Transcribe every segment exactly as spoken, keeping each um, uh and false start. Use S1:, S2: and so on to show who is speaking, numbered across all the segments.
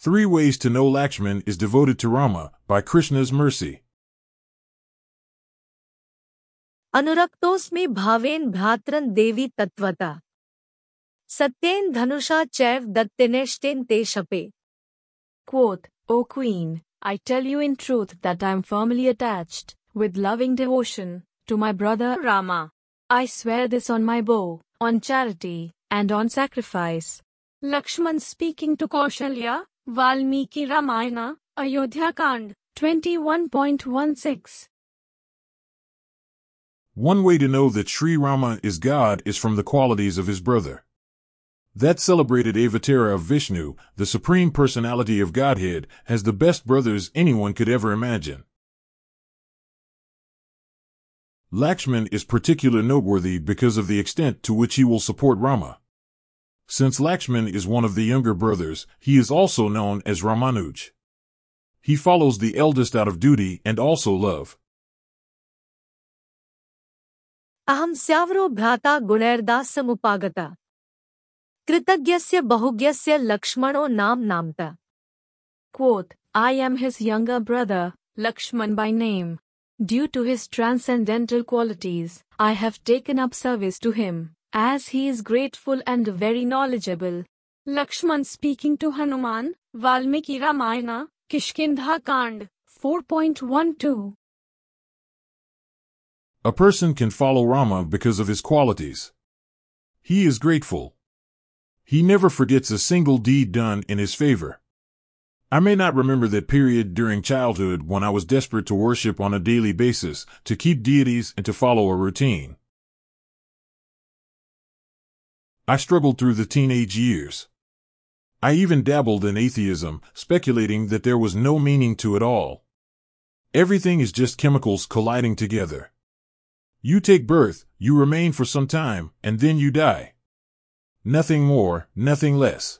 S1: Three Ways to Know Lakshman is Devoted to Rama, by Krishna's Mercy.
S2: अनुरक्तोऽस्मि भावेन भ्रातरन् देवी तत्त्वता सत्येन धनुषा चैव दत्तेनेष्टेन ते शपे.
S3: Quoth, O Queen, I tell you in truth that I am firmly attached, with loving devotion, to my brother Rama. I swear this on my bow, on charity, and on sacrifice. Lakshman speaking to Kaushalya, Valmiki Ramayana, Ayodhya Kand, twenty-one point one six.
S1: One way to know that Sri Rama is God is from the qualities of his brother. That celebrated avatar of Vishnu, the Supreme Personality of Godhead, has the best brothers anyone could ever imagine. Lakshman is particularly noteworthy because of the extent to which he will support Rama. Since Lakshman is one of the younger brothers, he is also known as Ramanuj. He follows the eldest out of duty and also love.
S2: अहं स्यावरो भ्राता गुणैर्दा समुपागता कृतज्ञस्य बहुज्ञस्य लक्ष्मणो नाम नामता.
S3: Quoth, I am his younger brother, Lakshman by name. Due to his transcendental qualities, I have taken up service to him, as he is grateful and very knowledgeable. Lakshman speaking to Hanuman, Valmiki Ramayana, Kishkindha Kand, four point one two.
S1: A person can follow Rama because of his qualities. He is grateful. He never forgets a single deed done in his favor. I may not remember that period during childhood when I was desperate to worship on a daily basis, to keep deities and to follow a routine. I struggled through the teenage years. I even dabbled in atheism, speculating that there was no meaning to it all. Everything is just chemicals colliding together. You take birth, you remain for some time, and then you die. Nothing more, nothing less.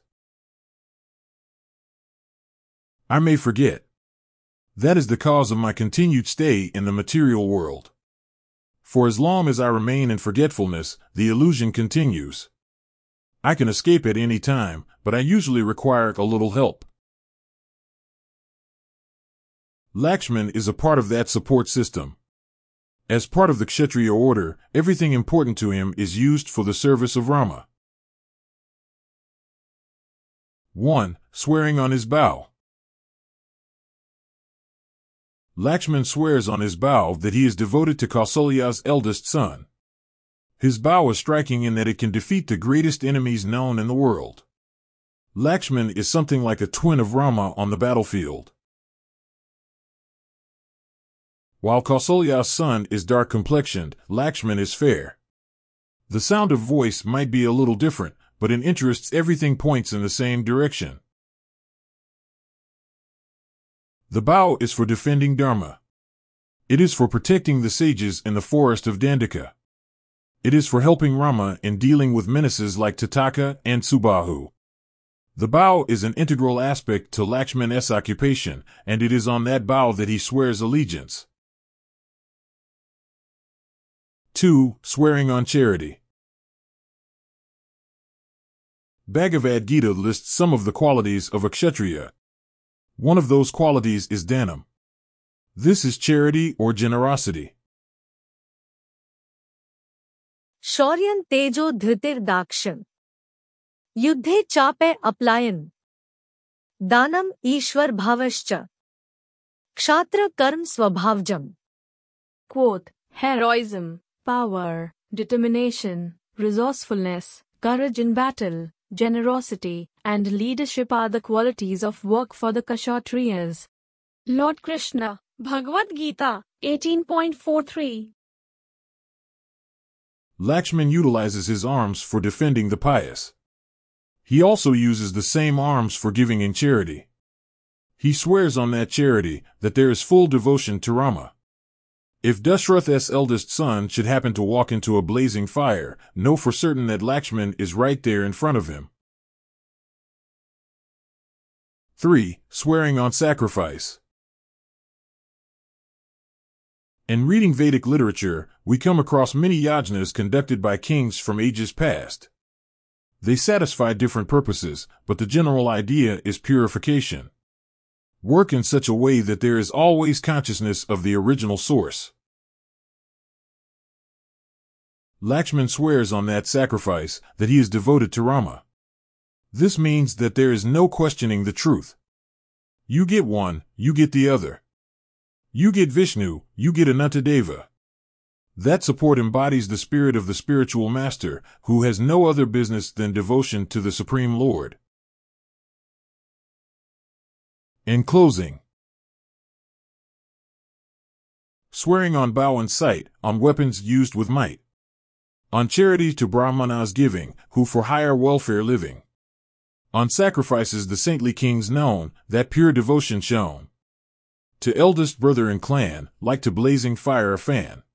S1: I may forget. That is the cause of my continued stay in the material world. For as long as I remain in forgetfulness, the illusion continues. I can escape at any time, but I usually require a little help. Lakshman is a part of that support system. As part of the Kshatriya order, everything important to him is used for the service of Rama. one. Swearing on his vow. Lakshman swears on his vow that he is devoted to Kausalya's eldest son. His vow is striking in that it can defeat the greatest enemies known in the world. Lakshman is something like a twin of Rama on the battlefield. While Kausalya's son is dark-complexioned, Lakshman is fair. The sound of voice might be a little different, but in interests everything points in the same direction. The vow is for defending Dharma. It is for protecting the sages in the forest of Dandaka. It is for helping Rama in dealing with menaces like Tataka and Subahu. The vow is an integral aspect to Lakshman's occupation, and it is on that vow that he swears allegiance. two. Swearing on charity. Bhagavad Gita lists some of the qualities of a Kshatriya. One of those qualities is dhanam. This is charity or generosity.
S2: शौर्यं तेजो धृतिर्दाक्ष्यं युद्धे चापे अप्लायन दानम ईश्वर भावश्च क्षात्र कर्म स्वभावजम.
S3: Quoth, heroism, power, determination, resourcefulness, courage in battle, generosity, and leadership are the qualities of work for the Kshatriyas. Lord Krishna, Bhagavad Gita, eighteen point four three.
S1: Lakshman utilizes his arms for defending the pious. He also uses the same arms for giving in charity. He swears on that charity that there is full devotion to Rama. If Dashratha's eldest son should happen to walk into a blazing fire, know for certain that Lakshman is right there in front of him. three. Swearing on sacrifice. In reading Vedic literature, we come across many yajnas conducted by kings from ages past. They satisfy different purposes, but the general idea is purification. Work in such a way that there is always consciousness of the original source. Lakshman swears on that sacrifice that he is devoted to Rama. This means that there is no questioning the truth. You get one, you get the other. You get Vishnu, you get Anantadeva. That support embodies the spirit of the spiritual master, who has no other business than devotion to the Supreme Lord. In closing, swearing on bow and sight, on weapons used with might, on charity to Brahmanas giving, who for higher welfare living, on sacrifices the saintly kings known, that pure devotion shown, to eldest brother in clan, like to blazing fire a fan.